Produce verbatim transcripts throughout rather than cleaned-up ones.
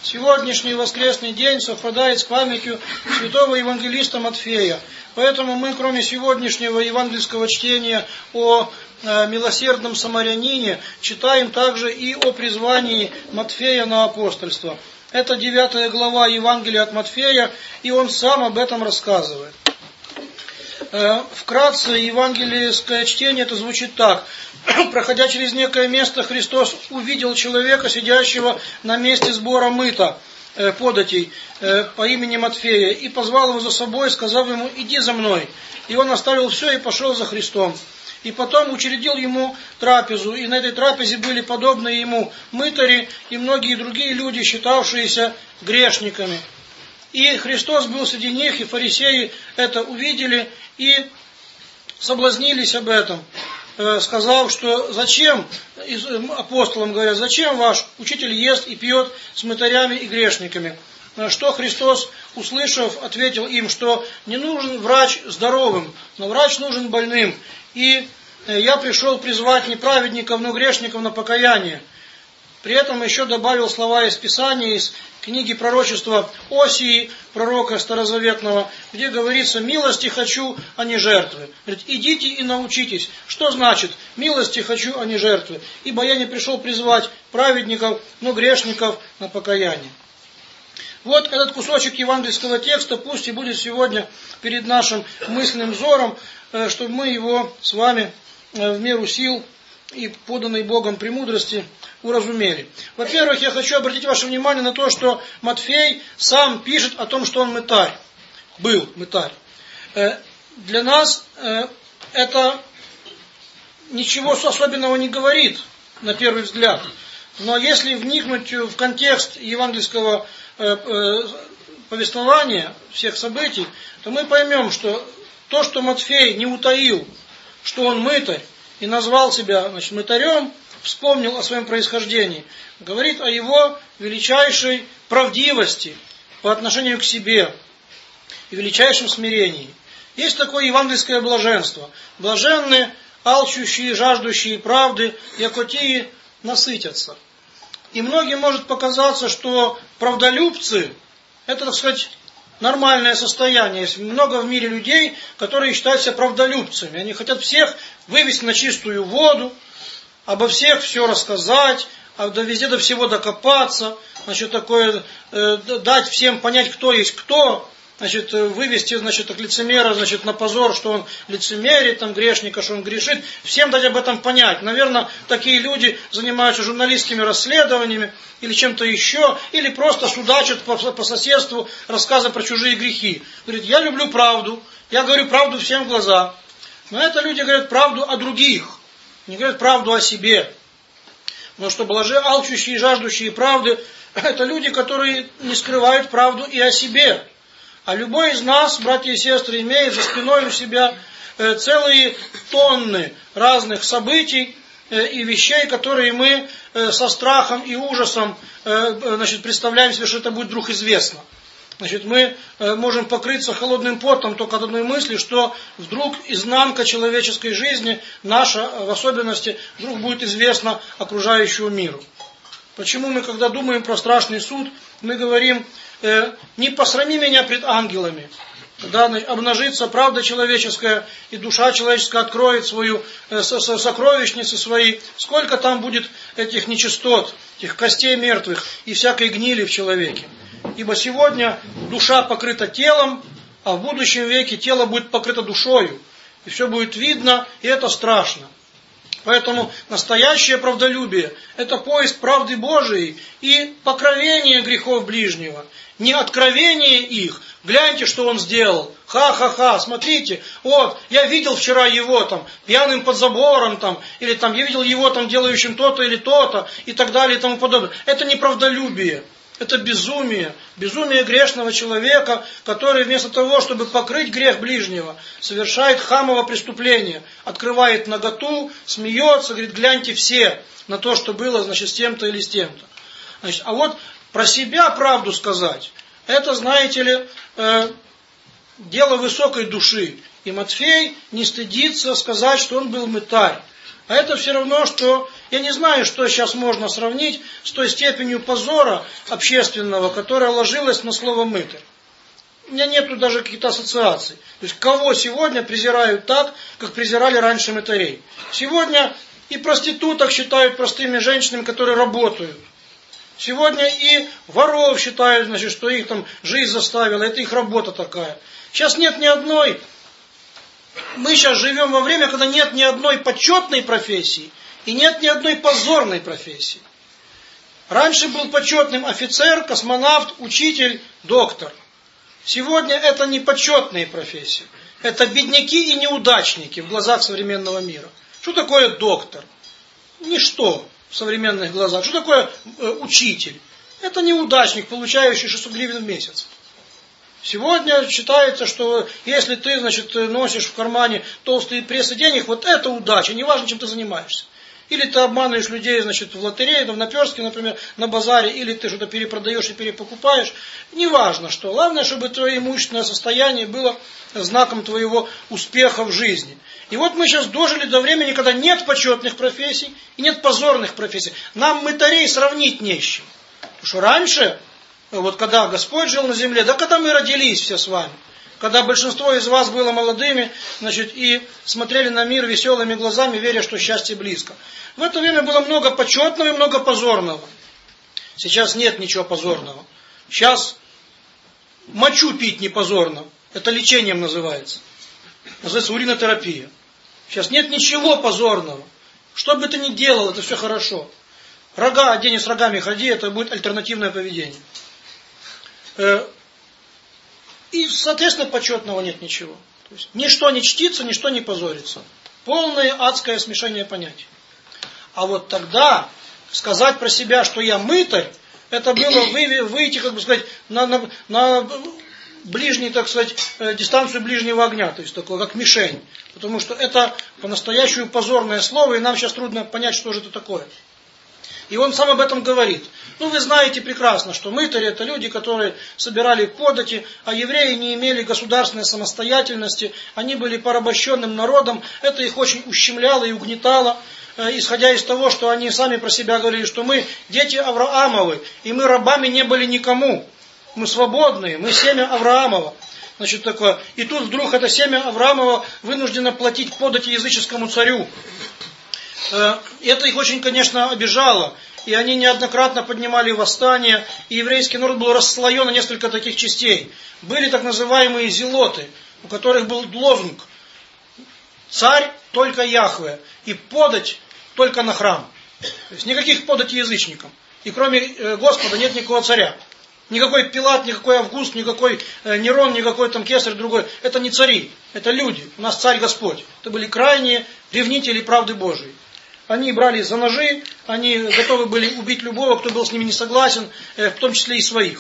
сегодняшний воскресный день совпадает с памятью святого евангелиста Матфея. Поэтому мы, кроме сегодняшнего евангельского чтения о э, милосердном самарянине, читаем также и о призвании Матфея на апостольство. Это девятая глава Евангелия от Матфея, и он сам об этом рассказывает. Э, вкратце евангельское чтение это звучит так. Проходя через некое место, Христос увидел человека, сидящего на месте сбора мыта, э, податей, э, по имени Матфея, и позвал его за собой, сказав ему: «Иди за мной». И он оставил все и пошел за Христом. И потом учредил ему трапезу, и на этой трапезе были подобны ему мытари и многие другие люди, считавшиеся грешниками. И Христос был среди них, и фарисеи это увидели и соблазнились об этом, сказав, что зачем, апостолам говорят, зачем ваш учитель ест и пьет с мытарями и грешниками. На что Христос, услышав, ответил им, что не нужен врач здоровым, но врач нужен больным. И я пришел призвать не праведников, но грешников на покаяние. При этом еще добавил слова из Писания, из книги пророчества Осии, пророка старозаветного, где говорится: «Милости хочу, а не жертвы». Говорит: идите и научитесь. Что значит «милости хочу, а не жертвы»? Ибо я не пришел призвать праведников, но грешников на покаяние. Вот этот кусочек евангельского текста пусть и будет сегодня перед нашим мысленным взором, чтобы мы его с вами в меру сил и поданной Богом премудрости уразумели. Во-первых, я хочу обратить ваше внимание на то, что Матфей сам пишет о том, что он мытарь. Был мытарь. Для нас это ничего особенного не говорит, на первый взгляд. Но если вникнуть в контекст евангельского повествования, всех событий, то мы поймем, что то, что Матфей не утаил, что он мытарь, и назвал себя, значит, мытарем, вспомнил о своем происхождении, говорит о его величайшей правдивости по отношению к себе и величайшем смирении. Есть такое евангельское блаженство. Блаженны, алчущие, жаждущие правды, якотии насытятся. И многим может показаться, что правдолюбцы – это, так сказать, нормальное состояние. Есть много в мире людей, которые считают себя правдолюбцами. Они хотят всех вывести на чистую воду, обо всех все рассказать, а везде до всего докопаться, значит, такое, э, дать всем понять, кто есть кто, значит, вывести, значит, так, лицемера, значит, на позор, что он лицемерит, там, грешника, что он грешит, всем дать об этом понять. Наверное, такие люди занимаются журналистскими расследованиями или чем-то еще, или просто судачат по, по соседству, рассказывая про чужие грехи. Говорит: я люблю правду, я говорю правду всем в глаза. Но это люди говорят правду о других, не говорят правду о себе. Потому что блажи алчущие и жаждущие правды – это люди, которые не скрывают правду и о себе. А любой из нас, братья и сестры, имеет за спиной у себя целые тонны разных событий и вещей, которые мы со страхом и ужасом, значит, представляем себе, что это будет вдруг известно. Значит, мы можем покрыться холодным потом только от одной мысли, что вдруг изнанка человеческой жизни, наша в особенности, вдруг будет известна окружающему миру. Почему мы, когда думаем про страшный суд, мы говорим: э, не посрами меня пред ангелами. Когда обнажится правда человеческая, и душа человеческая откроет свою э, сокровищницы свои, сколько там будет этих нечистот, этих костей мертвых и всякой гнили в человеке. Ибо сегодня душа покрыта телом, а в будущем веке тело будет покрыто душою. И все будет видно, и это страшно. Поэтому настоящее правдолюбие – это поиск правды Божией и покровение грехов ближнего. Не откровение их. Гляньте, что он сделал. Ха-ха-ха, смотрите, вот, я видел вчера его там, пьяным под забором, там, или там, я видел его там, делающим то-то или то-то, и так далее, и тому подобное. Это не правдолюбие. Это безумие, безумие грешного человека, который вместо того, чтобы покрыть грех ближнего, совершает хамово преступление, открывает наготу, смеется, говорит: гляньте все на то, что было, значит, с тем-то или с тем-то. Значит, а вот про себя правду сказать, это, знаете ли, э, дело высокой души. И Матфей не стыдится сказать, что он был мытарь. А это все равно, что Я не знаю, что сейчас можно сравнить с той степенью позора общественного, которая ложилась на слово «мытарь». У меня нету даже каких-то ассоциаций. То есть, кого сегодня презирают так, как презирали раньше мытарей. Сегодня и проституток считают простыми женщинами, которые работают. Сегодня и воров считают, значит, что их там жизнь заставила, это их работа такая. Сейчас нет ни одной. Мы сейчас живем во время, когда нет ни одной почетной профессии и нет ни одной позорной профессии. Раньше был почетным офицер, космонавт, учитель, доктор. Сегодня это не почетные профессии. Это бедняки и неудачники в глазах современного мира. Что такое доктор? Ничто в современных глазах. Что такое э, учитель? Это неудачник, получающий шестьсот гривен в месяц. Сегодня считается, что если ты, значит, носишь в кармане толстые прессы денег, вот это удача, неважно, чем ты занимаешься. Или ты обманываешь людей, значит, в лотерее, в наперстке, например, на базаре, или ты что-то перепродаешь и перепокупаешь. Неважно что. Главное, чтобы твое имущественное состояние было знаком твоего успеха в жизни. И вот мы сейчас дожили до времени, когда нет почетных профессий и нет позорных профессий. Нам мытарей сравнить не с чем. Потому что раньше, вот когда Господь жил на земле, да когда мы родились все с вами, когда большинство из вас было молодыми, значит, и смотрели на мир веселыми глазами, веря, что счастье близко. В это время было много почетного и много позорного. Сейчас нет ничего позорного. Сейчас мочу пить не позорно. Это лечением называется. Называется уринотерапия. Сейчас нет ничего позорного. Что бы ты ни делал, это все хорошо. Рога, одень с рогами ходи, это будет альтернативное поведение. И, соответственно, почетного нет ничего. То есть, ничто не чтится, ничто не позорится. Полное адское смешение понятий. А вот тогда сказать про себя, что я мытарь, это было выйти, как бы сказать, на, на, на ближний, так сказать, дистанцию ближнего огня, то есть такое, как мишень. Потому что это по-настоящему позорное слово, и нам сейчас трудно понять, что же это такое. И он сам об этом говорит. Ну, вы знаете прекрасно, что мытари — это люди, которые собирали подати, а евреи не имели государственной самостоятельности, они были порабощенным народом, это их очень ущемляло и угнетало, исходя из того, что они сами про себя говорили, что мы дети Авраамовы, и мы рабами не были никому, мы свободные, мы семя Авраамова. Значит, такое. И тут вдруг это семя Авраамова вынуждено платить подати языческому царю. Это их очень, конечно, обижало. И они неоднократно поднимали восстания. И еврейский народ был расслоен на несколько таких частей. Были так называемые зелоты, у которых был лозунг: царь только Яхве, и подать только на храм. То есть никаких податей язычникам. И кроме Господа нет никакого царя. Никакой Пилат, никакой Август, никакой Нерон, никакой там Кесарь другой. Это не цари, это люди. У нас царь Господь. Это были крайние ревнители правды Божией. Они брали за ножи, они готовы были убить любого, кто был с ними не согласен, в том числе и своих.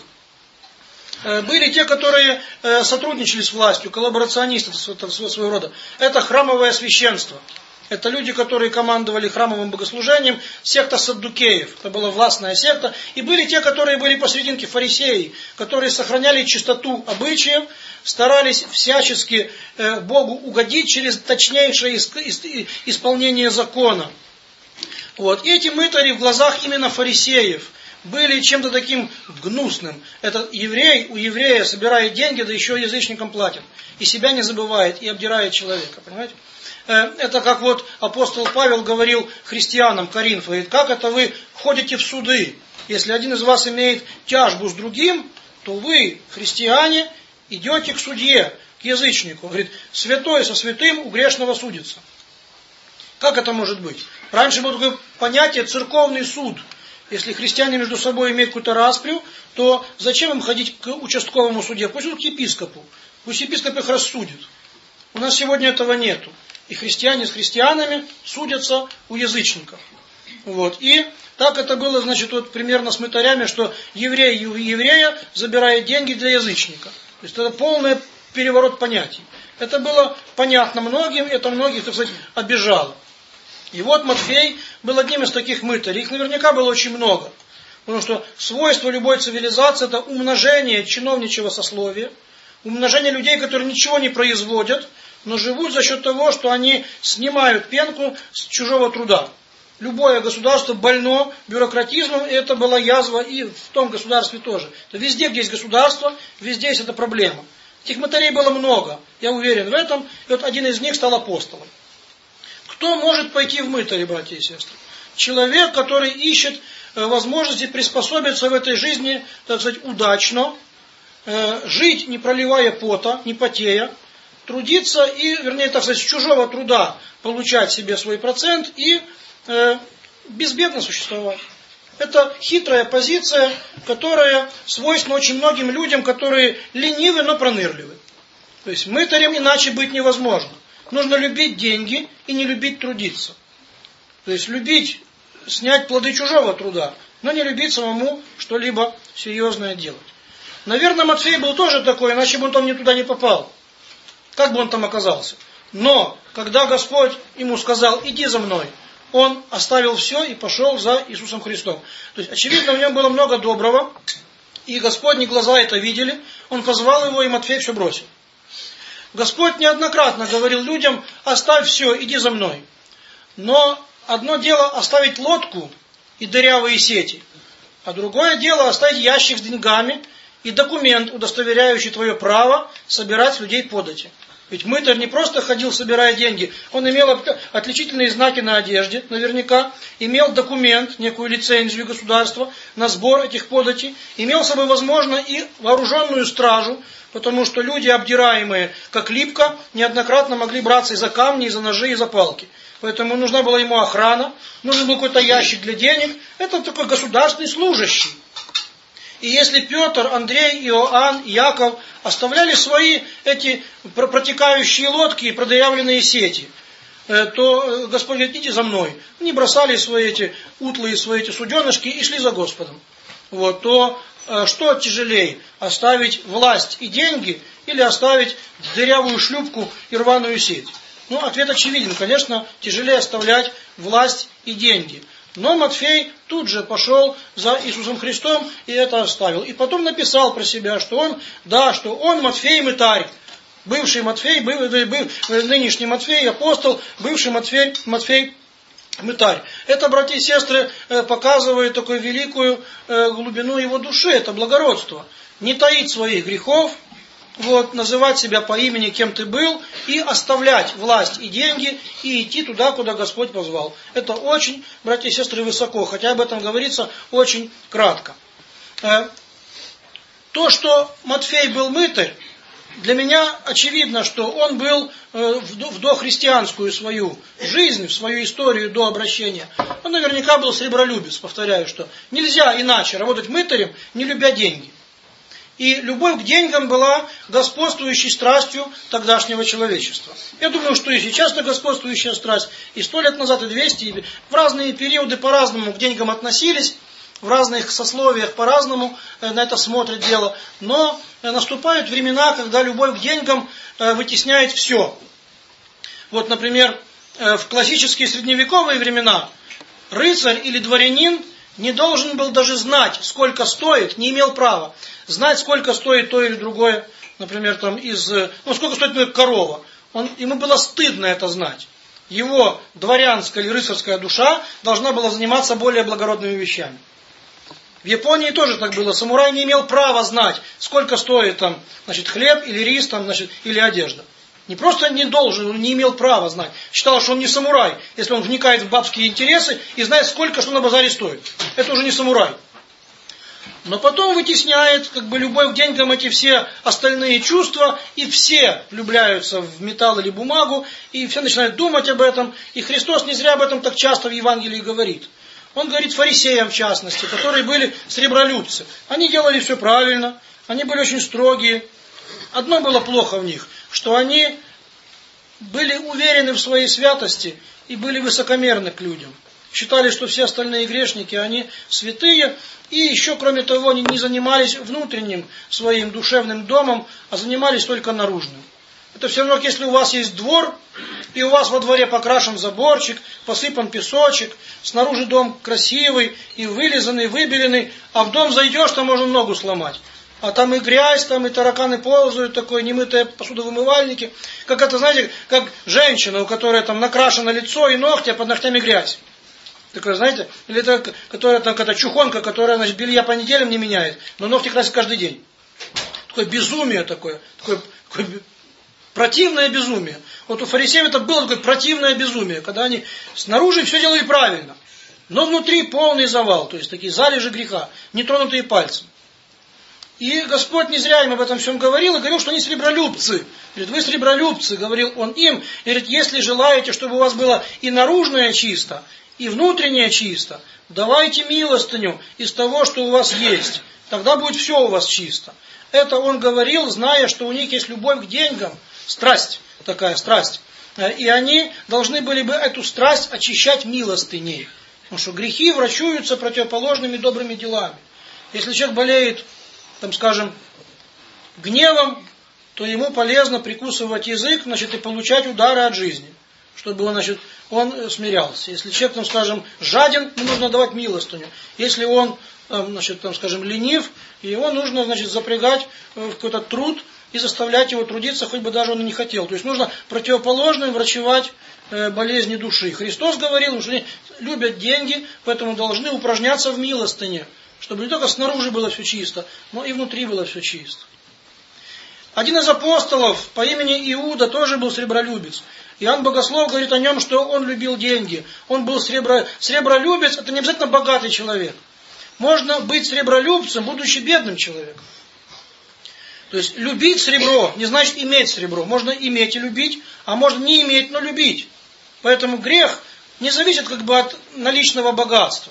Были те, которые сотрудничали с властью, коллаборационисты своего рода. Это храмовое священство. Это люди, которые командовали храмовым богослужением, секта саддукеев. Это была властная секта. И были те, которые были посрединке, фарисеи, которые сохраняли чистоту обычаев, старались всячески Богу угодить через точнейшее исполнение закона. Вот. И эти мытари в глазах именно фарисеев были чем-то таким гнусным. Этот еврей у еврея собирает деньги, да еще язычникам платит. И себя не забывает, и обдирает человека. Понимаете? Это как вот апостол Павел говорил христианам Коринфа: говорит, как это вы ходите в суды? Если один из вас имеет тяжбу с другим, то вы, христиане, идете к судье, к язычнику. Говорит, святой со святым у грешного судится. Как это может быть? Раньше было такое понятие церковный суд. Если христиане между собой имеют какую-то распрю, то зачем им ходить к участковому судье? Пусть идут к епископу. Пусть епископ их рассудит. У нас сегодня этого нету. И христиане с христианами судятся у язычников. Вот. И так это было, значит, вот примерно с мытарями, что еврей у еврея забирает деньги для язычника. То есть это полный переворот понятий. Это было понятно многим, это многих, так сказать, обижало. И вот Матфей был одним из таких мытарей. Их наверняка было очень много. Потому что свойство любой цивилизации — это умножение чиновничьего сословия, умножение людей, которые ничего не производят, но живут за счет того, что они снимают пенку с чужого труда. Любое государство больно бюрократизмом, и это была язва и в том государстве тоже. То везде, где есть государство, везде есть эта проблема. Этих мытарей было много, я уверен в этом, и вот один из них стал апостолом. Кто может пойти в мытари, братья и сестры? Человек, который ищет возможности приспособиться в этой жизни, так сказать, удачно, жить, не проливая пота, не потея, трудиться и, вернее, так сказать, с чужого труда получать себе свой процент и э, безбедно существовать. Это хитрая позиция, которая свойственна очень многим людям, которые ленивы, но пронырливы. То есть мытарем иначе быть невозможно. Нужно любить деньги и не любить трудиться. То есть любить снять плоды чужого труда, но не любить самому что-либо серьезное делать. Наверное, Матфей был тоже такой, иначе бы он там туда не попал. Как бы он там оказался. Но, когда Господь ему сказал, иди за мной, он оставил все и пошел за Иисусом Христом. То есть, очевидно, в нем было много доброго, и Господни глаза это видели, он позвал его, и Матфей все бросил. Господь неоднократно говорил людям, оставь все, иди за мной. Но одно дело оставить лодку и дырявые сети, а другое дело оставить ящик с деньгами и документ, удостоверяющий твое право собирать с людей подати. Ведь мытарь не просто ходил, собирая деньги, он имел отличительные знаки на одежде, наверняка, имел документ, некую лицензию государства на сбор этих податей, имел с собой, возможно, и вооруженную стражу, потому что люди, обдираемые как липка, неоднократно могли браться и за камни, и за ножи, и за палки. Поэтому нужна была ему охрана, нужен был какой-то ящик для денег. Это такой государственный служащий. И если Петр, Андрей, Иоанн, Яков оставляли свои эти протекающие лодки и продырявленные сети, то Господь говорит, идите за мной. Они бросали свои эти утлые свои эти суденышки и шли за Господом. Вот, то что тяжелее, оставить власть и деньги или оставить дырявую шлюпку и рваную сеть? Ну, ответ очевиден. Конечно, тяжелее оставлять власть и деньги. Но Матфей тут же пошел за Иисусом Христом и это оставил. И потом написал про себя, что он, да, что он Матфей мытарь. Бывший Матфей, быв, быв, нынешний Матфей, апостол, бывший Матфей, Матфей мытарь. Это, братья и сестры, показывает такую великую глубину его души, это благородство. Не таить своих грехов, вот, называть себя по имени, кем ты был, и оставлять власть и деньги, и идти туда, куда Господь позвал. Это очень, братья и сестры, высоко, хотя об этом говорится очень кратко. То, что Матфей был мытарь, для меня очевидно, что он был в дохристианскую свою жизнь, в свою историю до обращения. Он наверняка был сребролюбец, повторяю, что нельзя иначе работать мытарем, не любя деньги. И любовь к деньгам была господствующей страстью тогдашнего человечества. Я думаю, что и сейчас это господствующая страсть. И сто лет назад, и двести, и в разные периоды по-разному к деньгам относились, в разных сословиях по-разному на это смотрят дело. Но наступают времена, когда любовь к деньгам вытесняет все. Вот, например, в классические средневековые времена рыцарь или дворянин не должен был даже знать, сколько стоит, не имел права знать, сколько стоит то или другое, например, там из, ну, сколько стоит, например, корова. Он, ему было стыдно это знать. Его дворянская или рыцарская душа должна была заниматься более благородными вещами. В Японии тоже так было. Самурай не имел права знать, сколько стоит там, значит, хлеб или рис, там, значит, или одежда. Не просто не должен, он не имел права знать. Считал, что он не самурай, если он вникает в бабские интересы и знает, сколько что на базаре стоит. Это уже не самурай. Но потом вытесняет как бы любовь к деньгам эти все остальные чувства, и все влюбляются в металл или бумагу, и все начинают думать об этом. И Христос не зря об этом так часто в Евангелии говорит. Он говорит фарисеям в частности, которые были сребролюбцы. Они делали все правильно, они были очень строгие. Одно было плохо в них, что они были уверены в своей святости и были высокомерны к людям. Считали, что все остальные грешники, они святые. И еще, кроме того, они не занимались внутренним своим душевным домом, а занимались только наружным. Это все равно, если у вас есть двор, и у вас во дворе покрашен заборчик, посыпан песочек, снаружи дом красивый, и вылизанный, выбеленный, а в дом зайдешь, там можно ногу сломать. А там и грязь, там и тараканы ползают, такой немытые посудовымывальники. Как это, знаете, как женщина, у которой там накрашено лицо и ногти, а под ногтями грязь. Такое, знаете, или это, которая, там, какая-то чухонка, которая, значит, белья по неделям не меняет, но ногти красит каждый день. Такое безумие такое, такое, такое противное безумие. Вот у фарисеев это было такое противное безумие, когда они снаружи все делали правильно, но внутри полный завал, то есть такие залежи греха, нетронутые пальцем. И Господь не зря им об этом всем говорил, и говорил, что они сребролюбцы. Говорит, вы сребролюбцы, говорил Он им. И говорит, если желаете, чтобы у вас было и наружное чисто, и внутреннее чисто, давайте милостыню из того, что у вас есть. Тогда будет все у вас чисто. Это Он говорил, зная, что у них есть любовь к деньгам, страсть, такая страсть. И они должны были бы эту страсть очищать милостыней. Потому что грехи врачуются противоположными добрыми делами. Если человек болеет, там, скажем, гневом, то ему полезно прикусывать язык, значит, и получать удары от жизни, чтобы он, значит, он смирялся. Если человек, там, скажем, жаден, ему нужно давать милостыню. Если он, значит, там, скажем, ленив, его нужно, значит, запрягать в какой-то труд и заставлять его трудиться, хоть бы даже он и не хотел. То есть нужно противоположно врачевать болезни души. Христос говорил, что они любят деньги, поэтому должны упражняться в милостыне, чтобы не только снаружи было все чисто, но и внутри было все чисто. Один из апостолов по имени Иуда тоже был сребролюбец. Иоанн Богослов говорит о нем, что он любил деньги. Он был сребро... сребролюбец, это не обязательно богатый человек. Можно быть сребролюбцем, будучи бедным человеком. То есть любить сребро не значит иметь сребро. Можно иметь и любить, а можно не иметь, но любить. Поэтому грех не зависит как бы от наличного богатства.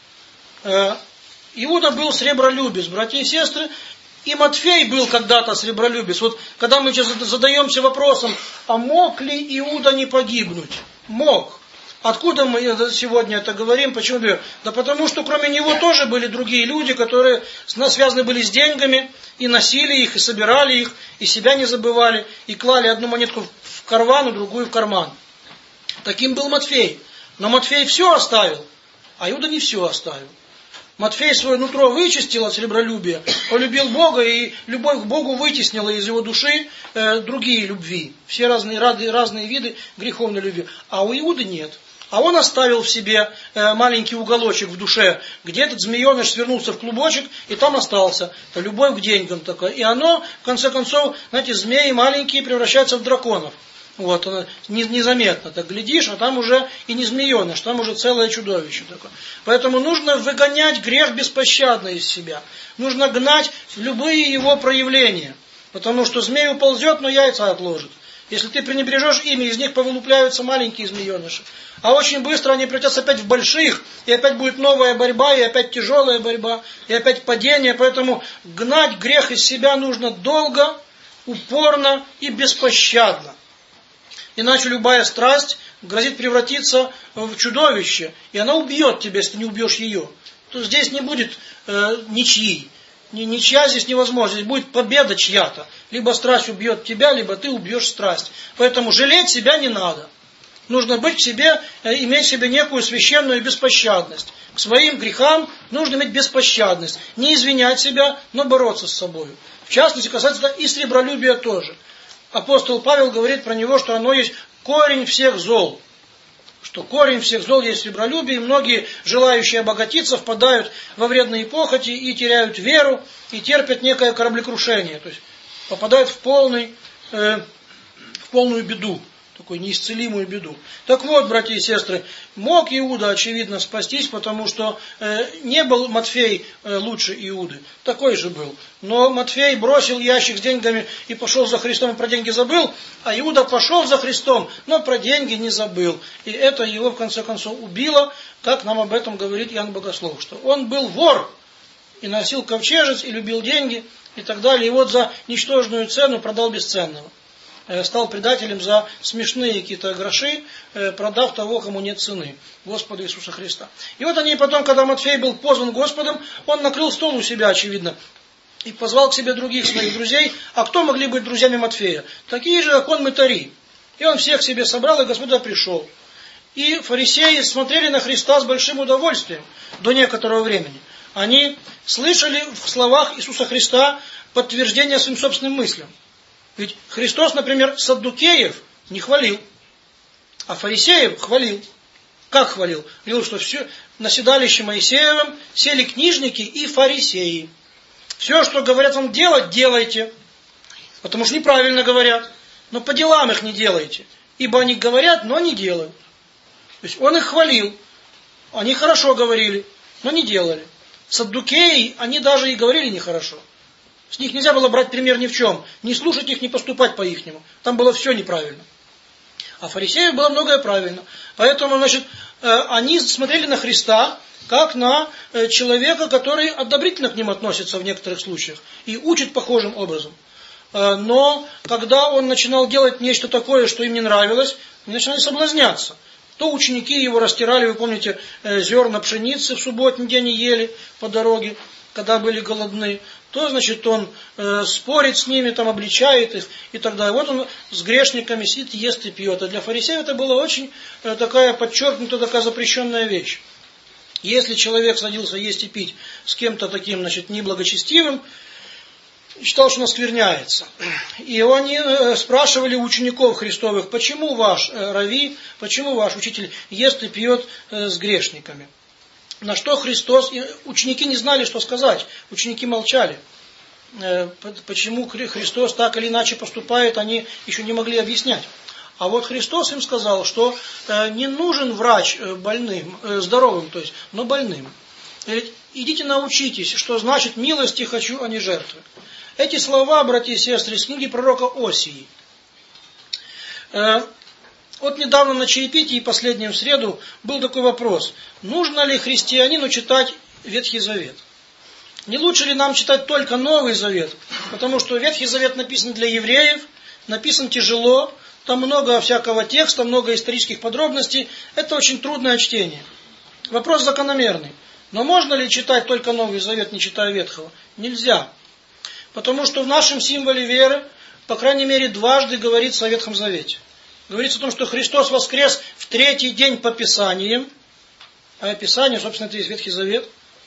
Иуда был сребролюбец, братья и сестры, и Матфей был когда-то сребролюбец. Вот когда мы сейчас задаемся вопросом, а мог ли Иуда не погибнуть? Мог. Откуда мы сегодня это говорим? Почему? Да потому что кроме него тоже были другие люди, которые связаны были с деньгами, и носили их, и собирали их, и себя не забывали, и клали одну монетку в карман, другую в карман. Таким был Матфей. Но Матфей все оставил, а Иуда не все оставил. Матфей свое нутро вычистил от сребролюбия, полюбил Бога, и любовь к Богу вытеснила из его души э, другие любви. Все разные, разные виды греховной любви. А у Иуды нет. А он оставил в себе э, маленький уголочек в душе, где этот змееныш свернулся в клубочек, и там остался. Это любовь к деньгам такая. И оно, в конце концов, знаете, змеи маленькие превращаются в драконов. Вот, оно незаметно так глядишь, а там уже и не змееныш, там уже целое чудовище такое. Поэтому нужно выгонять грех беспощадно из себя. Нужно гнать любые его проявления. Потому что змей уползет, но яйца отложит. Если ты пренебрежешь ими, из них повылупляются маленькие змееныши. А очень быстро они превратятся опять в больших, и опять будет новая борьба, и опять тяжелая борьба, и опять падение. Поэтому гнать грех из себя нужно долго, упорно и беспощадно. Иначе любая страсть грозит превратиться в чудовище, и она убьет тебя, если ты не убьешь ее. То здесь не будет э, ничьи. Ничья здесь невозможно. Здесь будет победа чья-то. Либо страсть убьет тебя, либо ты убьешь страсть. Поэтому жалеть себя не надо. Нужно быть в себе, иметь в себе некую священную беспощадность. К своим грехам нужно иметь беспощадность. Не извинять себя, но бороться с собой. В частности, касается и сребролюбия тоже. Апостол Павел говорит про него, что оно есть корень всех зол. Что корень всех зол есть сребролюбие, и многие, желающие обогатиться, впадают во вредные похоти и теряют веру, и терпят некое кораблекрушение. То есть попадают в, полный, э, в полную беду, такую неисцелимую беду. Так вот, братья и сестры, мог Иуда, очевидно, спастись, потому что э, не был Матфей э, лучше Иуды. Такой же был. Но Матфей бросил ящик с деньгами и пошел за Христом, и про деньги забыл, а Иуда пошел за Христом, но про деньги не забыл. И это его, в конце концов, убило, как нам об этом говорит Иоанн Богослов, что он был вор, и носил ковчежец, и любил деньги, и так далее. И вот за ничтожную цену продал бесценного. Стал предателем за смешные какие-то гроши, продав того, кому нет цены, Господа Иисуса Христа. И вот они потом, когда Матфей был позван Господом, он накрыл стол у себя, очевидно, и позвал к себе других своих друзей. А кто могли быть друзьями Матфея? Такие же, как он, мытари. И он всех к себе собрал, и Господь туда пришел. И фарисеи смотрели на Христа с большим удовольствием до некоторого времени. Они слышали в словах Иисуса Христа подтверждение своим собственным мыслям. Ведь Христос, например, саддукеев не хвалил, а фарисеев хвалил. Как хвалил? Говорил, что все, на седалище Моисеевым сели книжники и фарисеи. Все, что говорят вам делать, делайте. Потому что неправильно говорят. Но по делам их не делайте. Ибо они говорят, но не делают. То есть он их хвалил. Они хорошо говорили, но не делали. Саддукеи, они даже и говорили нехорошо. С них нельзя было брать пример ни в чем. Не слушать их, не поступать по-ихнему. Там было все неправильно. А фарисеев было многое правильно. Поэтому, значит, они смотрели на Христа, как на человека, который одобрительно к ним относится в некоторых случаях. И учит похожим образом. Но, когда он начинал делать нечто такое, что им не нравилось, они начинали соблазняться. То ученики его растирали, вы помните, зерна пшеницы в субботний день и ели по дороге, когда были голодны. То, значит, он э, спорит с ними, там, обличает их и так далее. Вот он с грешниками сидит, ест и пьет. А для фарисеев это была очень э, такая подчеркнутая, такая запрещенная вещь. Если человек садился есть и пить с кем-то таким, значит, неблагочестивым, считал, что он оскверняется. И они э, спрашивали учеников Христовых, почему ваш э, рави, почему ваш учитель ест и пьет э, с грешниками. На что Христос, ученики не знали, что сказать, ученики молчали. Почему Христос так или иначе поступает, они еще не могли объяснять. А вот Христос им сказал, что не нужен врач больным, здоровым, то есть, но больным. Говорит, идите научитесь, что значит милости хочу, а не жертвы. Эти слова, братья и сестры, из книги пророка Осии. Вот недавно на чаепитии, последнем в среду, был такой вопрос. Нужно ли христианину читать Ветхий Завет? Не лучше ли нам читать только Новый Завет? Потому что Ветхий Завет написан для евреев, написан тяжело, там много всякого текста, много исторических подробностей. Это очень трудное чтение. Вопрос закономерный. Но можно ли читать только Новый Завет, не читая Ветхого? Нельзя. Потому что в нашем символе веры, по крайней мере, дважды говорится о Ветхом Завете. Говорится о том, что Христос воскрес в третий день по Писаниям. А Писание, собственно, это и есть Ветхий Завет.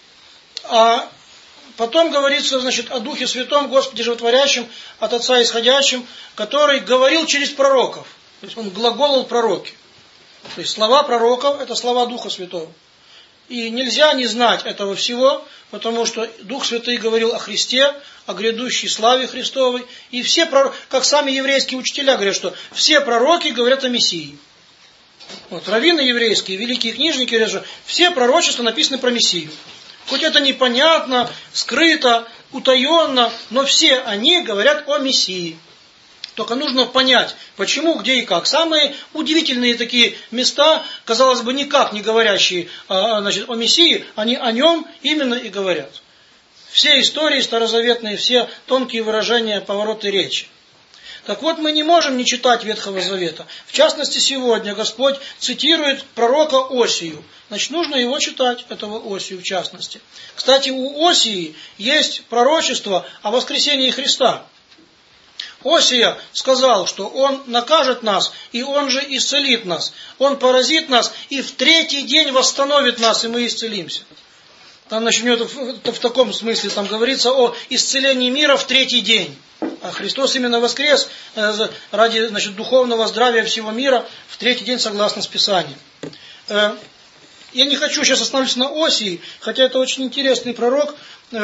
А потом говорится, значит, о Духе Святом, Господе Животворящем, от Отца Исходящем, который говорил через пророков. То есть он глаголал пророки. То есть слова пророков – это слова Духа Святого. И нельзя не знать этого всего, потому что Дух Святый говорил о Христе, о грядущей славе Христовой. И все пророки, как сами еврейские учителя говорят, что все пророки говорят о Мессии. Вот, раввины еврейские, великие книжники говорят, что все пророчества написаны про Мессию. Хоть это непонятно, скрыто, утаенно, но все они говорят о Мессии. Только нужно понять, почему, где и как. Самые удивительные такие места, казалось бы, никак не говорящие а, значит, о Мессии, они о нем именно и говорят. Все истории старозаветные, все тонкие выражения, повороты речи. Так вот, мы не можем не читать Ветхого Завета. В частности, сегодня Господь цитирует пророка Осию. Значит, нужно его читать, этого Осию в частности. Кстати, у Осии есть пророчество о воскресении Христа. Осия сказал, что он накажет нас, и он же исцелит нас. Он поразит нас, и в третий день восстановит нас, и мы исцелимся. Там начнет в таком смысле там говорится о исцелении мира в третий день. А Христос именно воскрес ради, значит, духовного здравия всего мира в третий день, согласно с Писанием. Я не хочу сейчас останавливаться на Осии, хотя это очень интересный пророк,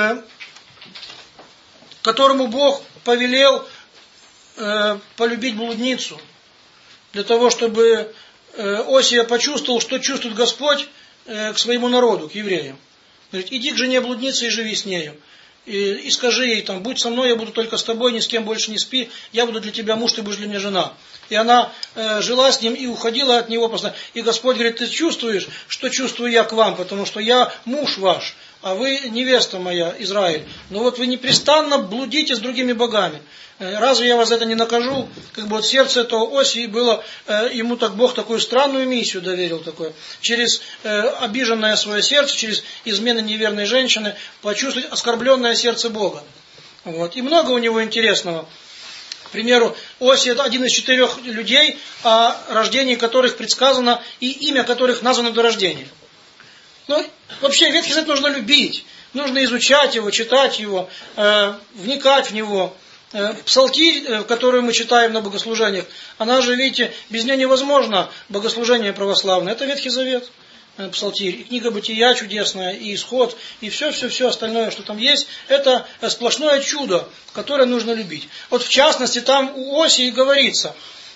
которому Бог повелел полюбить блудницу, для того, чтобы Осия почувствовал, что чувствует Господь к своему народу, к евреям. Говорит, иди к жене блудницы и живи с нею. И, и скажи ей, там, будь со мной, я буду только с тобой, ни с кем больше не спи, я буду для тебя муж, ты будешь для меня жена. И она э, жила с ним и уходила от него постоянно. И Господь говорит, ты чувствуешь, что чувствую я к вам, потому что я муж ваш, а вы невеста моя, Израиль. Но вот вы непрестанно блудите с другими богами. Разве я вас за это не накажу? Как бы вот сердце этого Осии было, э, ему так Бог такую странную миссию доверил, такое. Через э, обиженное свое сердце, через измены неверной женщины, почувствовать оскорбленное сердце Бога. Вот. И много у него интересного. К примеру, Осия это один из четырех людей, о рождении которых предсказано и имя которых названо до рождения. Ну, вообще Ветхий Завет нужно любить, нужно изучать его, читать его, э, вникать в него. Псалтирь, которую мы читаем на богослужениях, она же, видите, без нее невозможно богослужение православное. Это Ветхий Завет, Псалтирь, и книга Бытия чудесная, и Исход, и все-все-все остальное, что там есть, это сплошное чудо, которое нужно любить. Вот в частности, там у Осии говорится,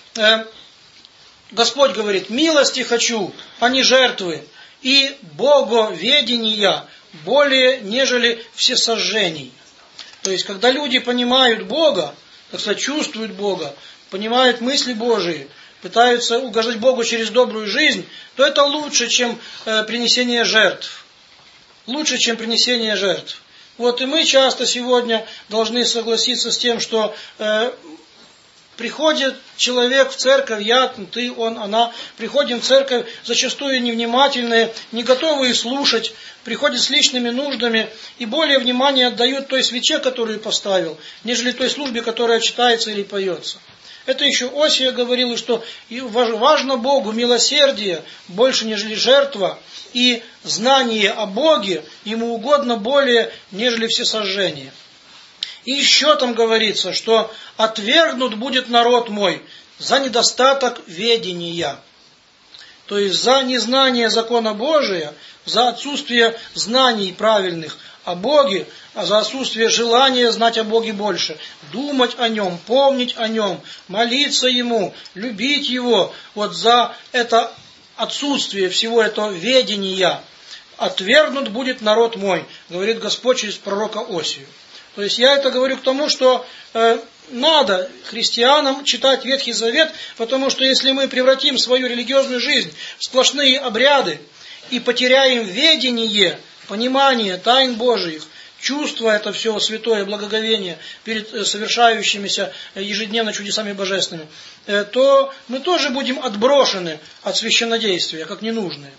Господь говорит: милости хочу, а не жертвы, и боговедения более, нежели всесожжений. То есть, когда люди понимают Бога, так сказать, чувствуют Бога, понимают мысли Божии, пытаются угождать Богу через добрую жизнь, то это лучше, чем э, принесение жертв. Лучше, чем принесение жертв. Вот и мы часто сегодня должны согласиться с тем, что э, приходит человек в церковь, я, ты, он, она, приходим в церковь зачастую невнимательные, не готовые слушать, приходят с личными нуждами и более внимания отдают той свече, которую поставил, нежели той службе, которая читается или поется. Это еще Осия говорил, что важно Богу милосердие больше, нежели жертва, и знание о Боге ему угодно более, нежели всесожжение. И еще там говорится, что отвергнут будет народ мой за недостаток ведения. То есть за незнание закона Божия, за отсутствие знаний правильных о Боге, а за отсутствие желания знать о Боге больше, думать о Нем, помнить о Нем, молиться Ему, любить Его. Вот за это отсутствие всего этого ведения отвергнут будет народ мой, говорит Господь через пророка Осию. То есть я это говорю к тому, что э, надо христианам читать Ветхий Завет, потому что если мы превратим свою религиозную жизнь в сплошные обряды и потеряем ведение, понимание тайн Божиих, чувство это все святое благоговение перед совершающимися ежедневно чудесами божественными, э, то мы тоже будем отброшены от священнодействия, как ненужные.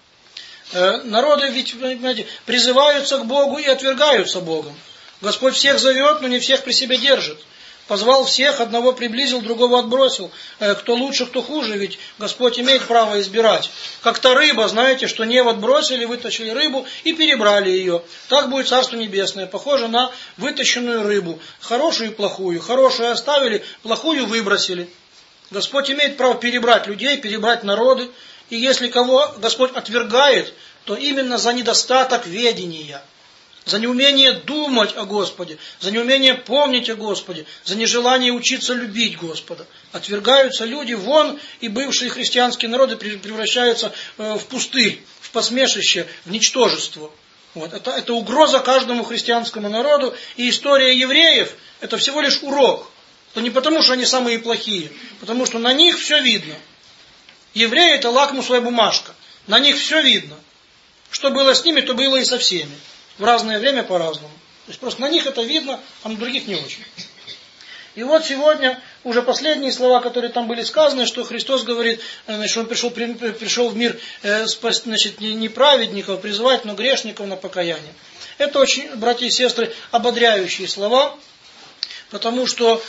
Э, народы ведь, понимаете, призываются к Богу и отвергаются Богом. Господь всех зовет, но не всех при себе держит. Позвал всех, одного приблизил, другого отбросил. Кто лучше, кто хуже, ведь Господь имеет право избирать. Как та рыба, знаете, что невод бросили, вытащили рыбу и перебрали ее. Так будет Царство Небесное, похоже на вытащенную рыбу. Хорошую и плохую. Хорошую оставили, плохую выбросили. Господь имеет право перебрать людей, перебрать народы. И если кого Господь отвергает, то именно за недостаток ведения. За неумение думать о Господе, за неумение помнить о Господе, за нежелание учиться любить Господа. Отвергаются люди вон, и бывшие христианские народы превращаются в пустырь, в посмешище, в ничтожество. Вот. Это, это угроза каждому христианскому народу, и история евреев – это всего лишь урок. Это не потому, что они самые плохие, потому что на них все видно. Евреи – это лакмусовая бумажка, на них все видно. Что было с ними, то было и со всеми. В разное время по-разному. То есть просто на них это видно, а на других не очень. И вот сегодня уже последние слова, которые там были сказаны, что Христос говорит, значит, Он пришел, пришел в мир спасти, значит, не праведников призывать, но грешников на покаяние. Это очень, братья и сестры, ободряющие слова, потому что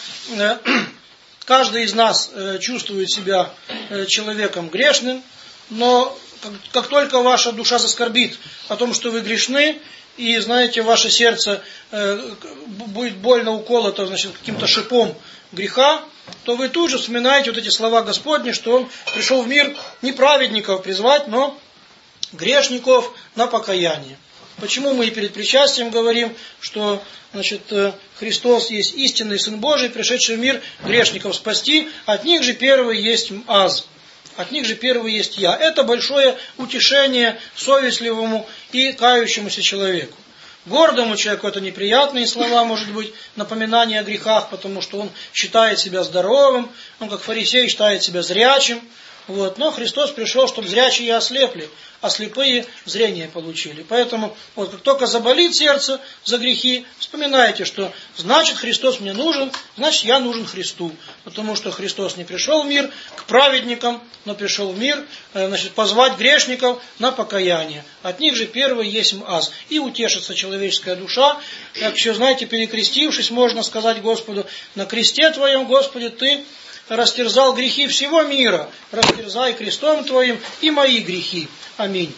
каждый из нас чувствует себя человеком грешным, но как, как только ваша душа заскорбит о том, что вы грешны, и, знаете, ваше сердце э, будет больно уколото, значит, каким-то шипом греха, то вы тут же вспоминаете вот эти слова Господни, что Он пришел в мир не праведников призвать, но грешников на покаяние. Почему мы и перед причастием говорим, что, значит, Христос есть истинный Сын Божий, пришедший в мир грешников спасти, от них же первый есть Аз. От них же первый есть я. Это большое утешение совестливому и кающемуся человеку. Гордому человеку это неприятные слова, может быть, напоминание о грехах, потому что он считает себя здоровым, он как фарисей считает себя зрячим. Вот. Но Христос пришел, чтобы зрячие ослепли, а слепые зрение получили. Поэтому, вот, как только заболит сердце за грехи, вспоминайте, что значит Христос мне нужен, значит я нужен Христу. Потому что Христос не пришел в мир к праведникам, но пришел в мир, значит, позвать грешников на покаяние. От них же первый есть Аз. И утешится человеческая душа. Как еще, знаете, перекрестившись, можно сказать Господу: на кресте Твоем, Господи, Ты растерзал грехи всего мира, растерзай крестом Твоим и мои грехи. Аминь.